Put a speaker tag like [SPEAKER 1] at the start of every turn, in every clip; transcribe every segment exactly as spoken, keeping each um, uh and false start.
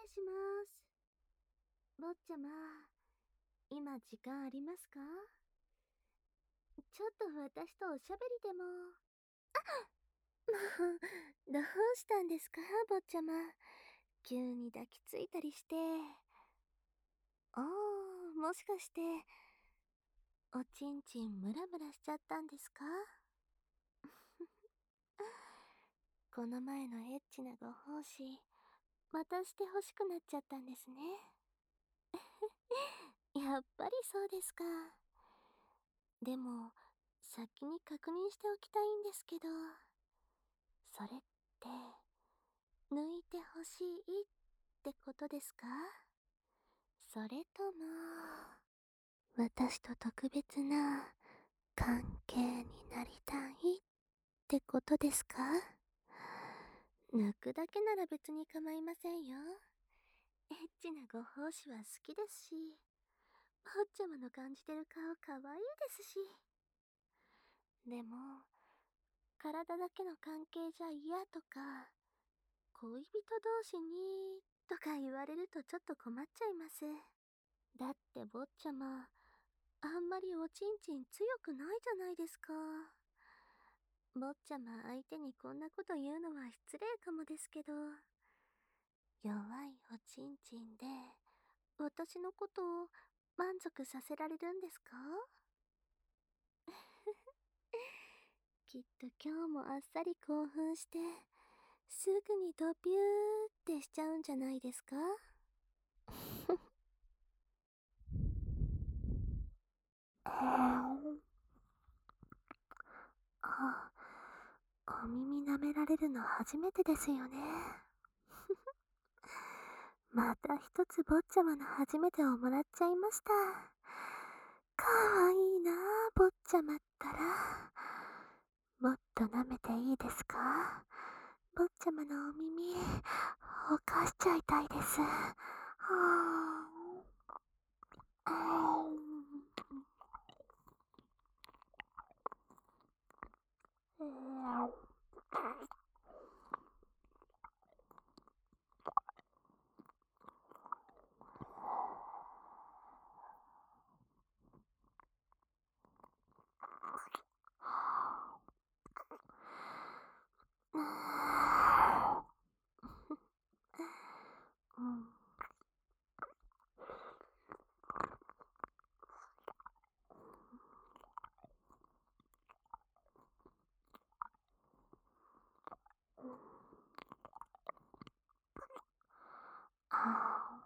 [SPEAKER 1] します。坊ちゃま、今時間ありますか？ちょっと私とおしゃべりでも。もう、どうしたんですか、坊ちゃま。急に抱きついたりして。おー、もしかして、おちんちんムラムラしちゃったんですか？この前のエッチなご奉仕、またして欲しくなっちゃったんですね。やっぱりそうですか。でも、先に確認しておきたいんですけど、それって、抜いてほしいってことですか？それとも、私と特別な関係になりたいってことですか？抜くだけなら別に構いませんよ。エッチなご奉仕は好きですし、坊ちゃまの感じてる顔かわいいですし。でも、体だけの関係じゃ嫌とか、恋人同士にとか言われるとちょっと困っちゃいます。だって坊ちゃま、あんまりおちんちん強くないじゃないですか。坊ちゃま相手にこんなこと言うのは失礼かもですけど、弱いおちんちんで私のことを満足させられるんですか？きっと今日もあっさり興奮して、すぐにドピューってしちゃうんじゃないですか？あ、お耳舐められるの初めてですよね。また一つ坊ちゃまの初めてをもらっちゃいました。かわいいなあ、坊ちゃまったら。もっと舐めていいですか？坊ちゃまのお耳、ほかしちゃいたいです。はあ、あーうん。あ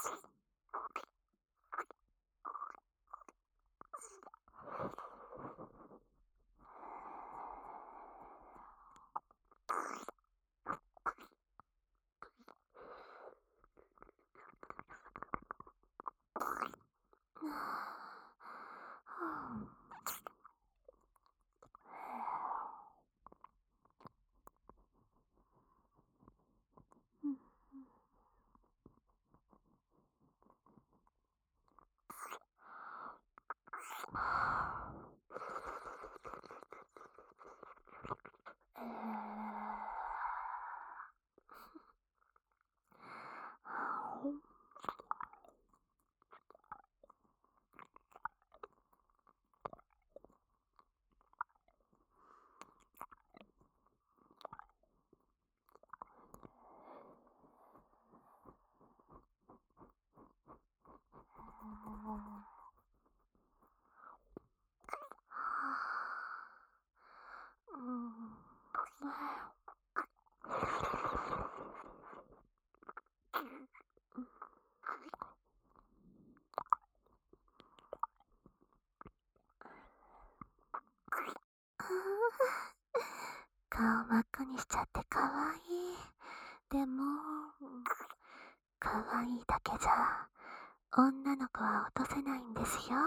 [SPEAKER 1] うん。顔真っ赤にしちゃってかわいい。でも、かわいいだけじゃ、女の子は落とせないんですよ。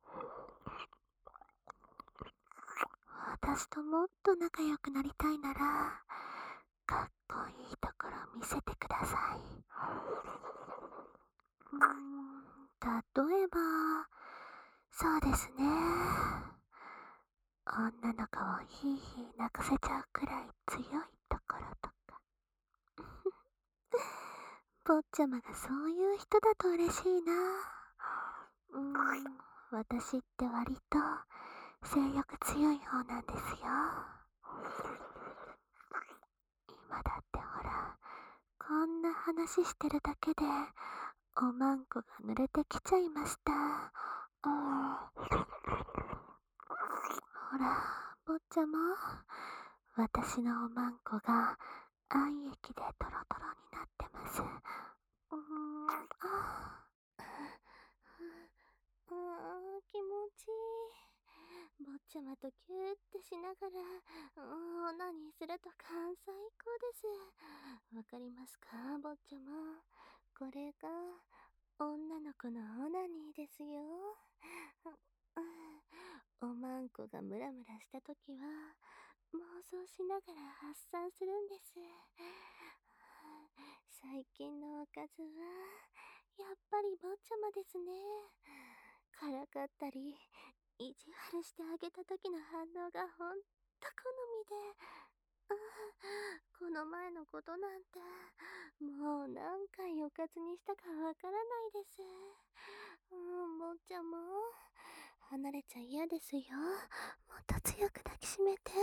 [SPEAKER 1] 私ともっと仲良くなりたいなら、かっこいいところ見せてください。うーん、例えば、そうですね。女の子をヒーヒー泣かせちゃうくらい強いところとか。 坊ちゃまがそういう人だと嬉しいな。うーん、私って割と性欲強い方なんですよ。今だってほら、こんな話してるだけでおまんこが濡れてきちゃいました。うん、ほら、坊ちゃま、私のおまんこが愛液でトロトロになってます。うーん、あうーん、気持ちいい。坊ちゃまとキューってしながら、うーん、オナニーすると感最高です。わかりますか、坊ちゃま。これが、女の子のオナニーですよ。おまんこがムラムラしたときは、妄想しながら発散するんです。最近のおかずは、やっぱり坊ちゃまですね。からかったり、意地悪してあげた時の反応がほんと好みで、うん、この前のことなんて、もう何回おかずにしたかわからないです。うん、坊ちゃま、離れちゃ嫌ですよ。もっと強く抱きしめて。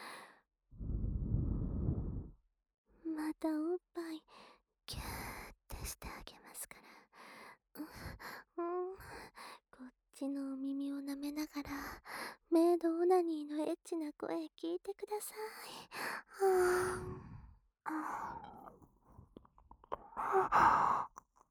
[SPEAKER 1] またおっぱい、キューってしてあげますから。うん、うん、こっちのお耳を舐めながら、メイドオナニーのエッチな声聞いてください。はぁ、あ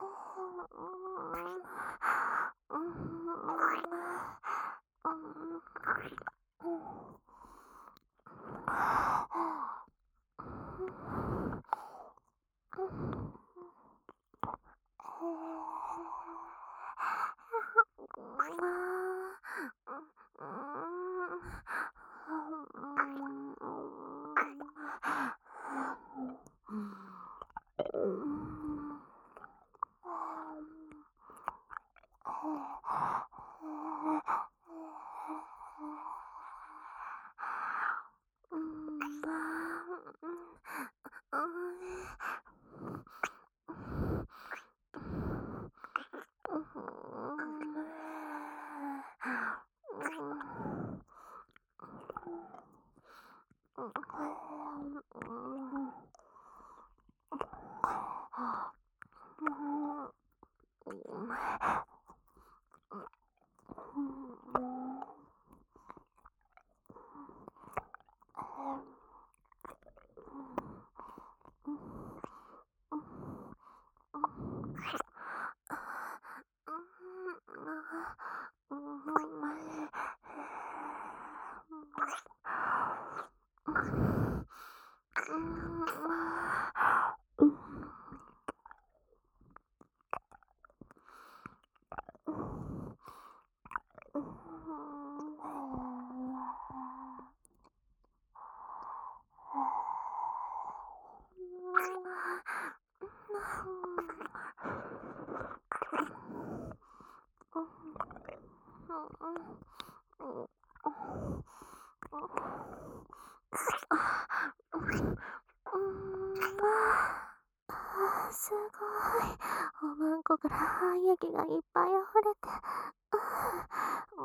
[SPEAKER 1] すごい。おまんこから愛液がいっぱい溢れて、うん、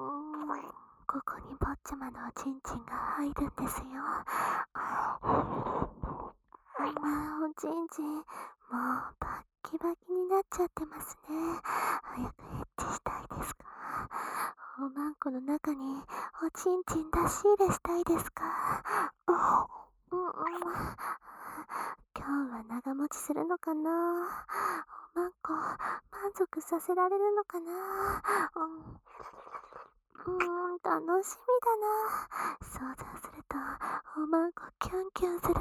[SPEAKER 1] ここに坊ちゃまのおちんちんが入るんですよ。おちんちん、もうバッキバキになっちゃってますね。早くエッチしたいですか？おまんこの中におちんちん出し入れしたいですか？うんうん、今日は長持ちするのかな？おまんこ満足させられるのかな？うん、うーん、楽しみだな。想像するとおまんこキュンキュンする。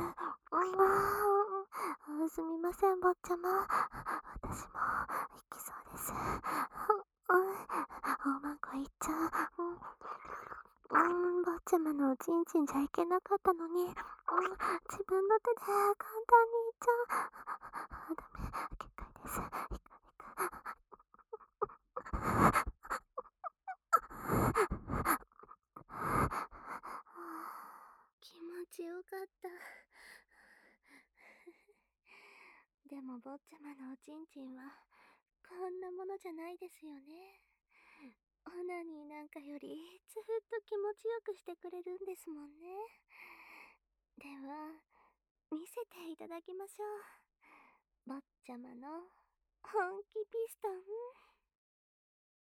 [SPEAKER 1] うん、すみません坊ちゃま、私も行きそうです。うん、おまんこ行っちゃう。うん、坊ちゃまのおちんちんじゃいけなかったのに、うん、自分の手で簡単にいっちゃう。ダメ、結界です。気持ちよかった。 でも坊ちゃまのおちんちんはこんなものじゃないですよね。オナニーなんかよりずっと気持ちよくしてくれるんですもんね。では見せていただきましょう。坊ちゃまの本気ピストン。